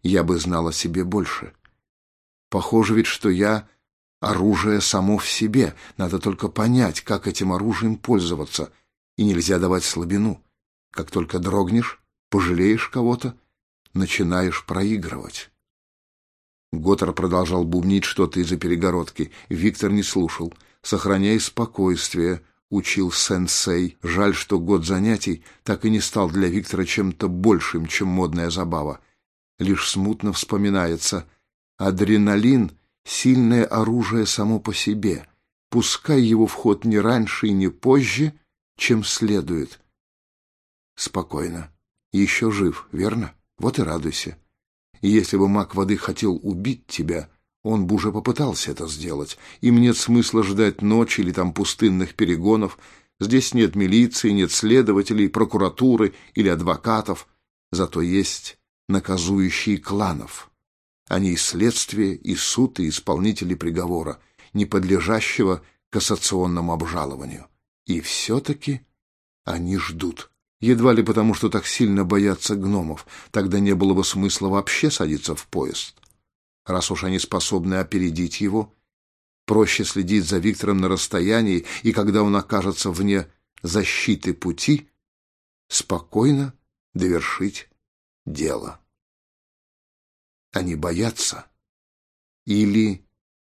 я бы знал о себе больше. Похоже ведь, что я оружие само в себе. Надо только понять, как этим оружием пользоваться. И нельзя давать слабину. Как только дрогнешь, пожалеешь кого-то, начинаешь проигрывать. Готтер продолжал бубнить что-то из-за перегородки. Виктор не слушал. «Сохраняй спокойствие», — учил сенсей. Жаль, что год занятий так и не стал для Виктора чем-то большим, чем модная забава. Лишь смутно вспоминается: адреналин — сильное оружие само по себе. Пускай его в ход не раньше и не позже, чем следует. Спокойно. Еще жив, верно? Вот и радуйся. И если бы маг воды хотел убить тебя, он бы уже попытался это сделать. Им нет смысла ждать ночи или там пустынных перегонов. Здесь нет милиции, нет следователей, прокуратуры или адвокатов. Зато есть наказующие кланов. Они и следствие, и суд, и исполнители приговора, не подлежащего кассационному обжалованию. И все-таки они ждут. Едва ли потому, что так сильно боятся гномов. Тогда не было бы смысла вообще садиться в поезд. Раз уж они способны опередить его, проще следить за Виктором на расстоянии, и когда он окажется вне защиты пути, спокойно довершить дело. Они боятся или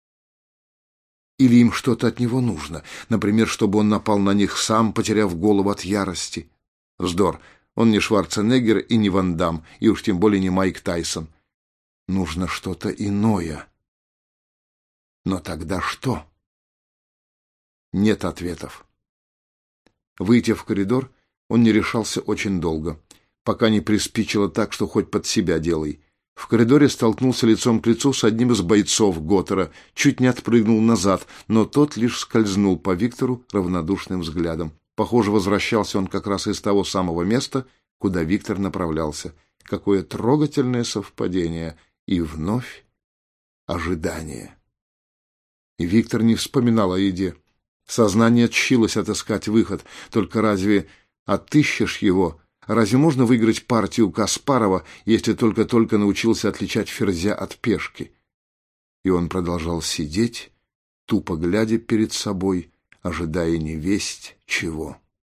им что-то от него нужно, например, чтобы он напал на них сам, потеряв голову от ярости. Вздор, он не Шварценеггер и не Ван Дамм, и уж тем более не Майк Тайсон. Нужно что-то иное. Но тогда что? Нет ответов. Выйти в коридор он не решался очень долго, пока не приспичило так, что хоть под себя делай. В коридоре столкнулся лицом к лицу с одним из бойцов Готтера, чуть не отпрыгнул назад, но тот лишь скользнул по Виктору равнодушным взглядом. Похоже, возвращался он как раз из того самого места, куда Виктор направлялся. Какое трогательное совпадение! И вновь ожидание. И Виктор не вспоминал о еде. Сознание тщилось отыскать выход. Только разве отыщешь его? Разве можно выиграть партию Каспарова, если только-только научился отличать ферзя от пешки? И он продолжал сидеть, тупо глядя перед собой, ожидая невесть чего.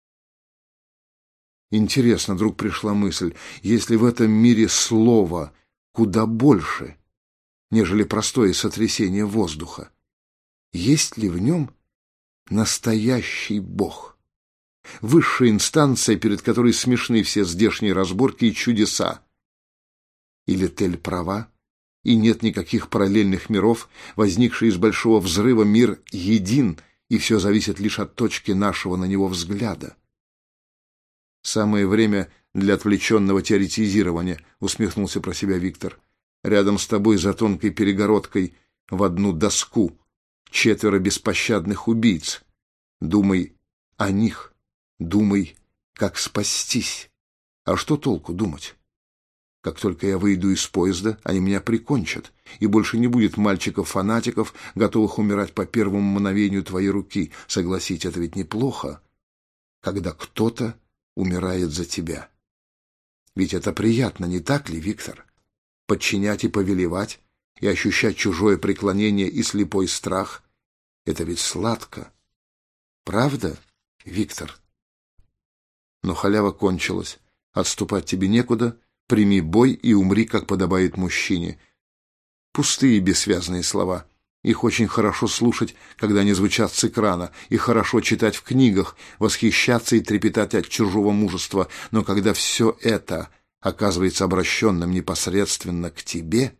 Интересно, вдруг пришла мысль, если в этом мире слово куда больше, нежели простое сотрясение воздуха, есть ли в нем настоящий Бог? Высшая инстанция, перед которой смешны все здешние разборки и чудеса. Или Тель права, и нет никаких параллельных миров, возникший из большого взрыва мир един, и все зависит лишь от точки нашего на него взгляда. Самое время для отвлеченного теоретизирования, усмехнулся про себя Виктор. Рядом с тобой за тонкой перегородкой в одну доску 4 беспощадных убийц. Думай о них, думай, как спастись. А что толку думать? Как только я выйду из поезда, они меня прикончат, и больше не будет мальчиков-фанатиков, готовых умирать по первому мгновению твоей руки. Согласись, это ведь неплохо, когда кто-то умирает за тебя. Ведь это приятно, не так ли, Виктор? Подчинять и повелевать, и ощущать чужое преклонение и слепой страх — это ведь сладко. Правда, Виктор? Но халява кончилась. Отступать тебе некуда. Прими бой и умри, как подобает мужчине. Пустые бессвязные слова. Их очень хорошо слушать, когда они звучат с экрана, и хорошо читать в книгах, восхищаться и трепетать от чужого мужества. Но когда все это оказывается обращенным непосредственно к тебе...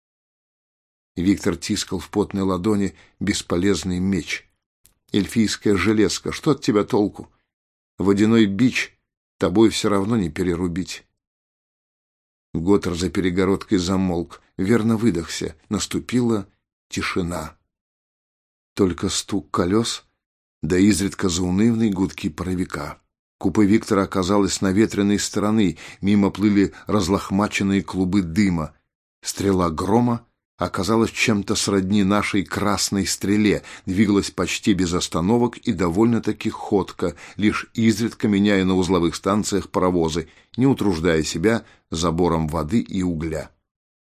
Виктор тискал в потной ладони бесполезный меч. Эльфийская железка, что от тебя толку? Водяной бич тобой все равно не перерубить. Готтер за перегородкой замолк, верно выдохся. Наступила тишина. Только стук колес, да изредка заунывные гудки паровика. Купе Виктора оказалось с наветренной стороны, мимо плыли разлохмаченные клубы дыма. Стрела грома оказалась чем-то сродни нашей красной стреле, двигалась почти без остановок и довольно-таки ходко, лишь изредка меняя на узловых станциях паровозы, не утруждая себя забором воды и угля.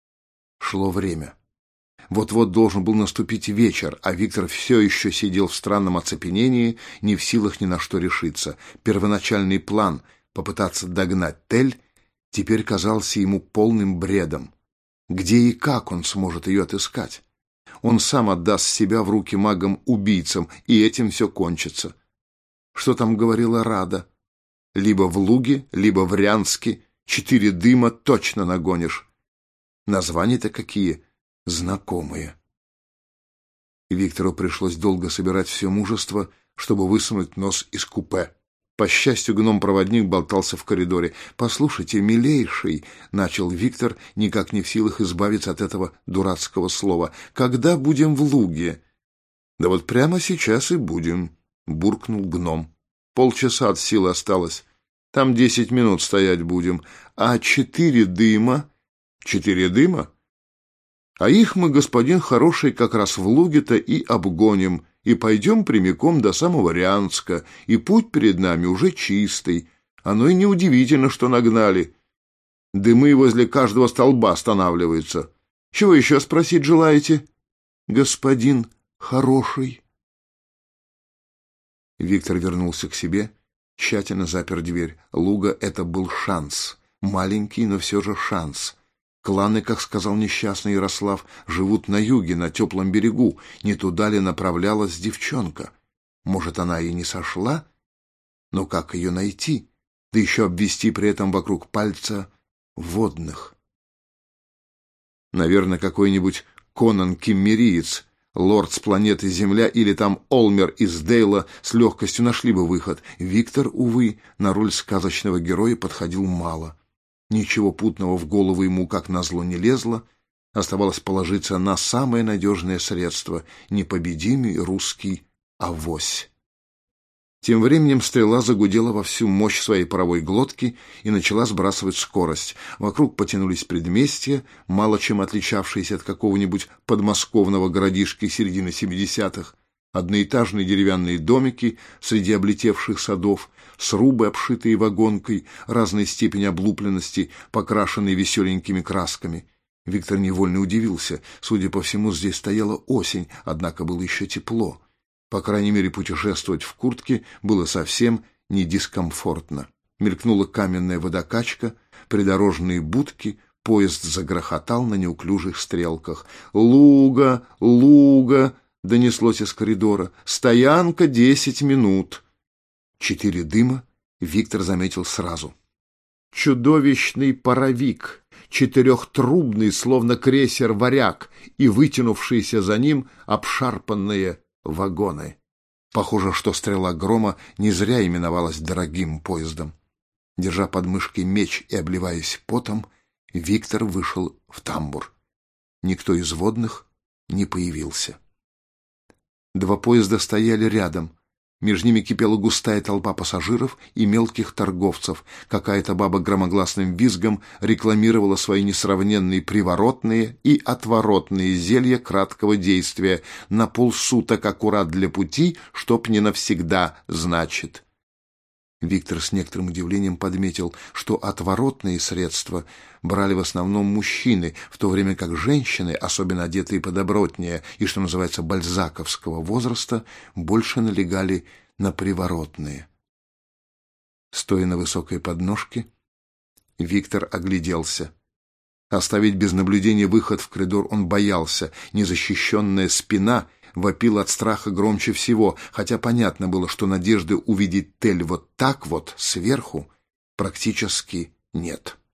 Шло время. Вот-вот должен был наступить вечер, а Виктор все еще сидел в странном оцепенении, не в силах ни на что решиться. Первоначальный план попытаться догнать Тель теперь казался ему полным бредом. Где и как он сможет ее отыскать? Он сам отдаст себя в руки магам-убийцам, и этим все кончится. Что там говорила Рада? Либо в Луге, либо в Рянске 4 дыма точно нагонишь. Названия-то какие знакомые. Виктору пришлось долго собирать все мужество, чтобы высунуть нос из купе. По счастью, гном-проводник болтался в коридоре. «Послушайте, милейший», — начал Виктор, никак не в силах избавиться от этого дурацкого слова, — «когда будем в Луге?» «Да вот прямо сейчас и будем», — буркнул гном. «Полчаса от силы осталось. Там 10 минут стоять будем. А 4 дыма...» «4 дыма? А их мы, господин хороший, как раз в Луге-то и обгоним, и пойдем прямиком до самого Рянска, и путь перед нами уже чистый. Оно и неудивительно, что нагнали. Дымы возле каждого столба останавливаются. Чего еще спросить желаете, господин хороший?» Виктор вернулся к себе, тщательно запер дверь. Луга — это был шанс. Маленький, но все же шанс. Кланы, как сказал несчастный Ярослав, живут на юге, на теплом берегу. Не туда ли направлялась девчонка? Может, она и не сошла? Но как ее найти? Да еще обвести при этом вокруг пальца водных. Наверное, какой-нибудь Конан-киммериец, лорд с планеты Земля или там Олмер из Дейла с легкостью нашли бы выход. Виктор, увы, на роль сказочного героя подходил мало. Ничего путного в голову ему, как назло, не лезло. Оставалось положиться на самое надежное средство — непобедимый русский авось. Тем временем стрела загудела во всю мощь своей паровой глотки и начала сбрасывать скорость. Вокруг потянулись предместья, мало чем отличавшиеся от какого-нибудь подмосковного городишки середины 70-х. Одноэтажные деревянные домики среди облетевших садов, срубы, обшитые вагонкой, разной степени облупленности, покрашенные веселенькими красками. Виктор невольно удивился. Судя по всему, здесь стояла осень, однако было еще тепло. По крайней мере, путешествовать в куртке было совсем не дискомфортно. Мелькнула каменная водокачка, придорожные будки, поезд загрохотал на неуклюжих стрелках. «Луга! Луга!» — донеслось из коридора. «Стоянка 10 минут». 4 дыма Виктор заметил сразу. Чудовищный паровик, 4-трубный, словно крейсер «Варяг», и вытянувшиеся за ним обшарпанные вагоны. Похоже, что стрела грома не зря именовалась дорогим поездом. Держа под мышкой меч и обливаясь потом, Виктор вышел в тамбур. Никто из водных не появился. 2 поезда стояли рядом. Между ними кипела густая толпа пассажиров и мелких торговцев. Какая-то баба громогласным визгом рекламировала свои несравненные приворотные и отворотные зелья краткого действия. На полсуток аккурат для пути, чтоб не навсегда, значит. Виктор с некоторым удивлением подметил, что отворотные средства брали в основном мужчины, в то время как женщины, особенно одетые подобротнее и, что называется, бальзаковского возраста, больше налегали на приворотные. Стоя на высокой подножке, Виктор огляделся. Оставить без наблюдения выход в коридор он боялся. Незащищенная спина вопила от страха громче всего, хотя понятно было, что надежды увидеть Тель вот так вот, сверху, практически нет.